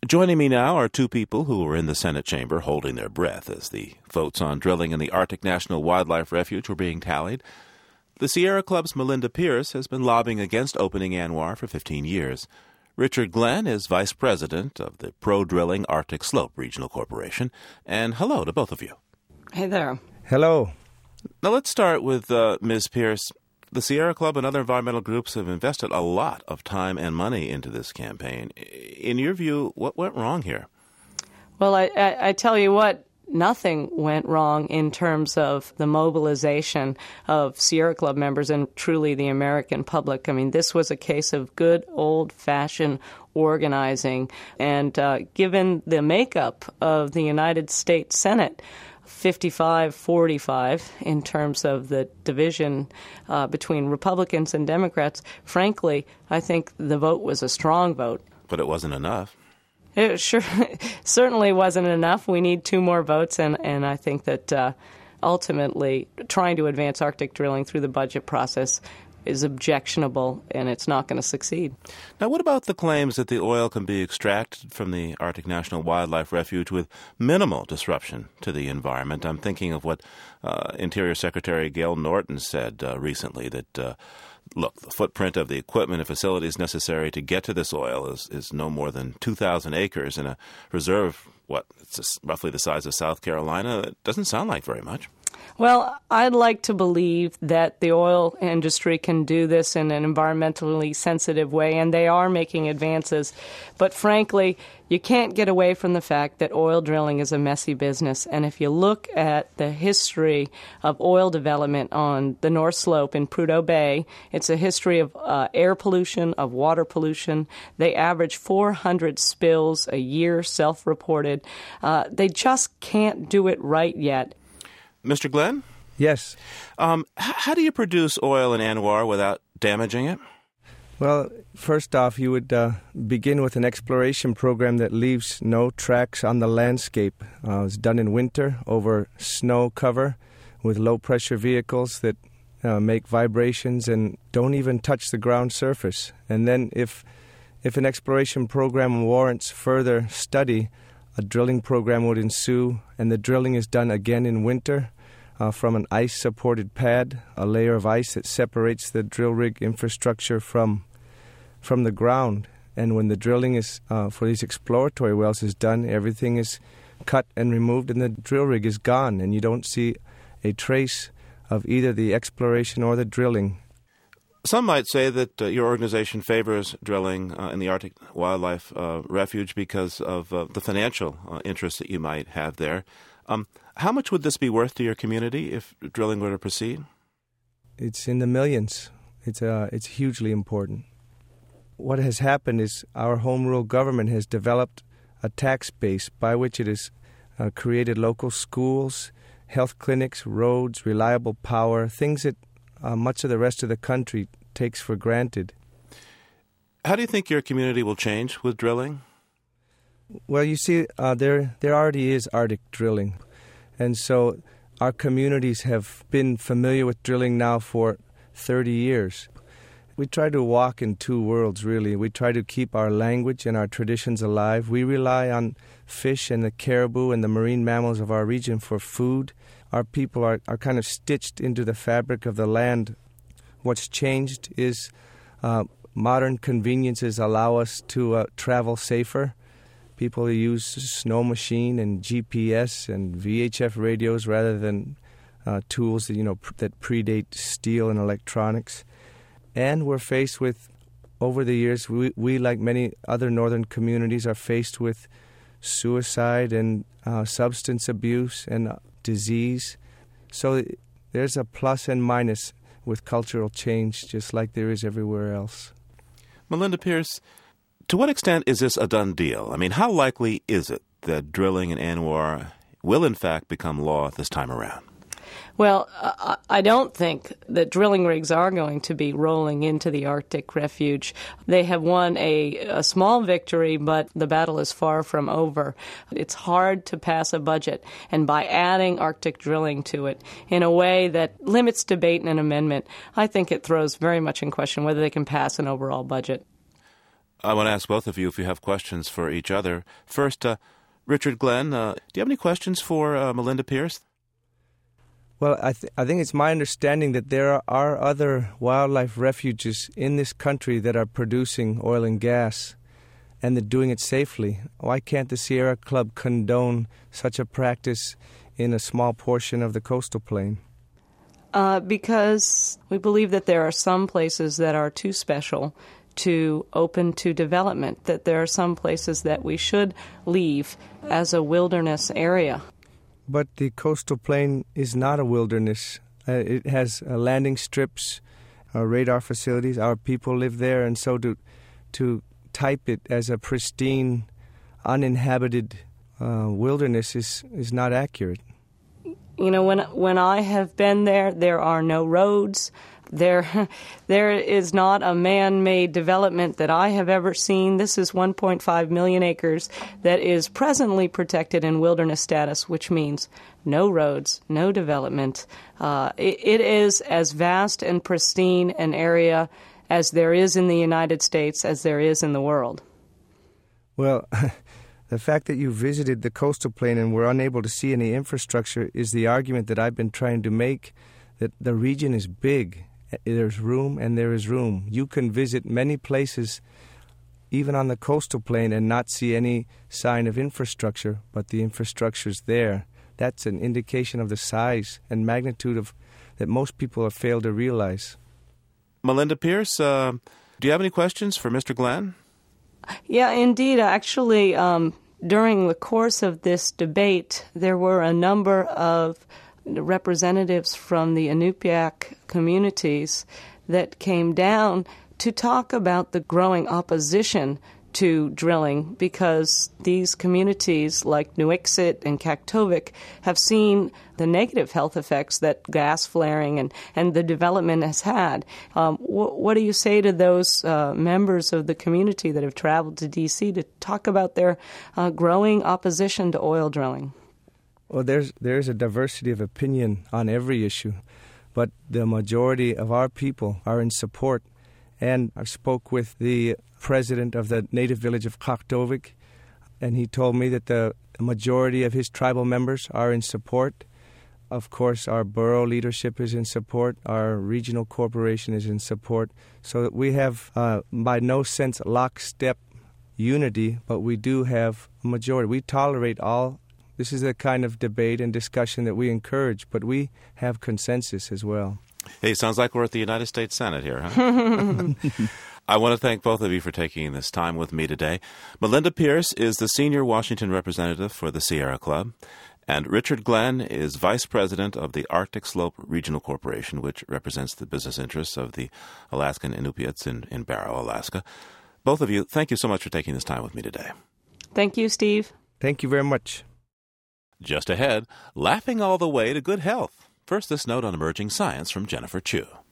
Joining me now are two people who were in the Senate chamber holding their breath as the votes on drilling in the Arctic National Wildlife Refuge were being tallied. The Sierra Club's Melinda Pierce has been lobbying against opening ANWR for 15 years. Richard Glenn is vice president of the Pro-Drilling Arctic Slope Regional Corporation. And hello to both of you. Hey there. Hello. Now let's start with Ms. Pierce. The Sierra Club and other environmental groups have invested a lot of time and money into this campaign. In your view, what went wrong here? Well, I tell you what, nothing went wrong in terms of the mobilization of Sierra Club members and truly the American public. I mean, this was a case of good old-fashioned organizing. And given the makeup of the United States Senate, 55-45 in terms of the division between Republicans and Democrats, frankly, I think the vote was a strong vote. But it wasn't enough. It certainly wasn't enough. We need two more votes, and I think that ultimately trying to advance Arctic drilling through the budget process is objectionable, and it's not going to succeed. Now, what about the claims that the oil can be extracted from the Arctic National Wildlife Refuge with minimal disruption to the environment? I'm thinking of what Interior Secretary Gale Norton said recently, that, look, the footprint of the equipment and facilities necessary to get to this oil is no more than 2,000 acres in a reserve, it's roughly the size of South Carolina. It doesn't sound like very much. Well, I'd like to believe that the oil industry can do this in an environmentally sensitive way, and they are making advances. But frankly, you can't get away from the fact that oil drilling is a messy business. And if you look at the history of oil development on the North Slope in Prudhoe Bay, it's a history of air pollution, of water pollution. They average 400 spills a year, self-reported. They just can't do it right yet. Mr. Glenn? Yes. How do you produce oil in ANWR without damaging it? Well, first off, you would begin with an exploration program that leaves no tracks on the landscape. It's done in winter over snow cover with low-pressure vehicles that make vibrations and don't even touch the ground surface. And then if an exploration program warrants further study, a drilling program would ensue, and the drilling is done again in winter from an ice-supported pad, a layer of ice that separates the drill rig infrastructure from the ground. And when the drilling is for these exploratory wells is done, everything is cut and removed, and the drill rig is gone, and you don't see a trace of either the exploration or the drilling. Some might say that your organization favors drilling in the Arctic Wildlife Refuge because of the financial interest that you might have there. How much would this be worth to your community if drilling were to proceed? It's in the millions. It's hugely important. What has happened is our home rule government has developed a tax base by which it has created local schools, health clinics, roads, reliable power, things that much of the rest of the country takes for granted. How do you think your community will change with drilling? Well, you see, there already is Arctic drilling. And so our communities have been familiar with drilling now for 30 years. We try to walk in two worlds, really. We try to keep our language and our traditions alive. We rely on fish and the caribou and the marine mammals of our region for food. Our people are kind of stitched into the fabric of the land. What's changed is modern conveniences allow us to travel safer. People use snow machine and GPS and VHF radios rather than tools that that predate steel and electronics. And we're faced with, over the years, we like many other northern communities, are faced with suicide and substance abuse and disease. So there's a plus and minus with cultural change, just like there is everywhere else. Melinda Pierce, to what extent is this a done deal? I mean, how likely is it that drilling in ANWR will in fact become law this time around? Well, I don't think that drilling rigs are going to be rolling into the Arctic refuge. They have won a small victory, but the battle is far from over. It's hard to pass a budget, and by adding Arctic drilling to it in a way that limits debate and an amendment, I think it throws very much in question whether they can pass an overall budget. I want to ask both of you if you have questions for each other. First, Richard Glenn, do you have any questions for Melinda Pierce? Well, I think it's my understanding that there are other wildlife refuges in this country that are producing oil and gas, and they're doing it safely. Why can't the Sierra Club condone such a practice in a small portion of the coastal plain? Because we believe that there are some places that are too special to open to development, that there are some places that we should leave as a wilderness area. But the coastal plain is not a wilderness. It has landing strips, radar facilities. Our people live there, and so to type it as a pristine, uninhabited wilderness is not accurate. You know, when I have been there, there are no roads. There is not a man-made development that I have ever seen. This is 1.5 million acres that is presently protected in wilderness status, which means no roads, no development. It is as vast and pristine an area as there is in the United States as there is in the world. Well, the fact that you visited the coastal plain and were unable to see any infrastructure is the argument that I've been trying to make, that the region is big. There's room and there is room. You can visit many places, even on the coastal plain, and not see any sign of infrastructure, but the infrastructure's there. That's an indication of the size and magnitude of that most people have failed to realize. Melinda Pierce, do you have any questions for Mr. Glenn? Yeah, indeed. Actually, during the course of this debate, there were a number of representatives from the Inupiaq communities that came down to talk about the growing opposition to drilling, because these communities like Nuiqsut and Kaktovik have seen the negative health effects that gas flaring and the development has had. What do you say to those members of the community that have traveled to D.C. to talk about their growing opposition to oil drilling? Well, there's a diversity of opinion on every issue, but the majority of our people are in support. And I spoke with the president of the native village of Kaktovik, and he told me that the majority of his tribal members are in support. Of course, our borough leadership is in support. Our regional corporation is in support. So we have, by no sense, lockstep unity, but we do have a majority. We tolerate all. This is the kind of debate and discussion that we encourage, but we have consensus as well. Hey, sounds like we're at the United States Senate here, huh? I want to thank both of you for taking this time with me today. Melinda Pierce is the senior Washington representative for the Sierra Club, and Richard Glenn is vice president of the Arctic Slope Regional Corporation, which represents the business interests of the Alaskan Inupiats in Barrow, Alaska. Both of you, thank you so much for taking this time with me today. Thank you, Steve. Thank you very much. Just ahead, laughing all the way to good health. First, this note on emerging science from Jennifer Chu.